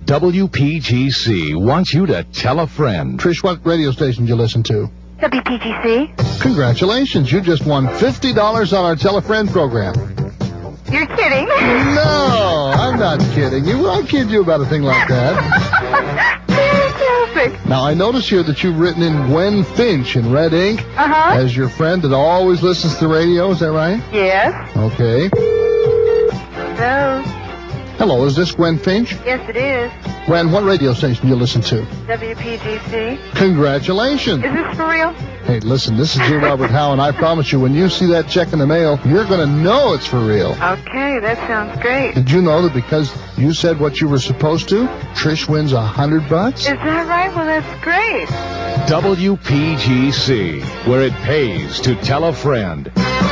WPGC wants you to tell a friend. Trish, what radio station do you listen to? WPGC. Congratulations, you just won $50 on our Tell a Friend program. You're kidding. No, I'm not kidding you. I kid you about a thing like that. Fantastic. Now, I notice here that you've written in Gwen Finch in red ink as your friend that always listens to the radio. Is that right? Yes. Okay. Hello. Hello, is this Gwen Finch? Yes, it is. Gwen, what radio station do you listen to? WPGC. Congratulations. Is this for real? Hey, listen, this is G. Robert Howe, and I promise you, when you see that check in the mail, you're going to know it's for real. Okay, that sounds great. Did you know that because you said what you were supposed to, Trish wins $100? Is that right? Well, that's great. WPGC, where it pays to tell a friend.